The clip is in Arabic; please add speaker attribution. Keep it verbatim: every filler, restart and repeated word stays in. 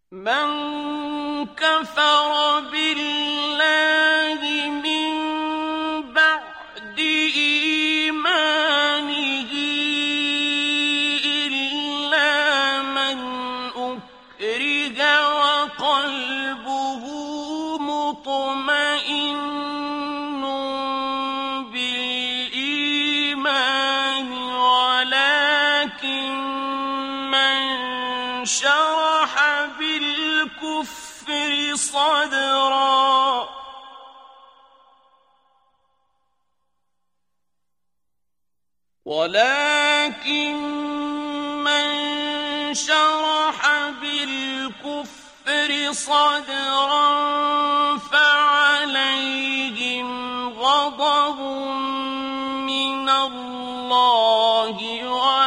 Speaker 1: مَن كَفَرَ بِاللَّهِ مِن بَعْدِ إِيمَانِهِ إِلَّا مَنْ أُكْرِهَ وَقَلْبُهُ مُطْمَئِنٌّ بِالْإِيمَانِ وَلَٰكِن مَّن شَرَحَ بِالْكُفْرِ صَدْرًا ولكن من شرح بالكفر صدرا فعليهم غضب من الله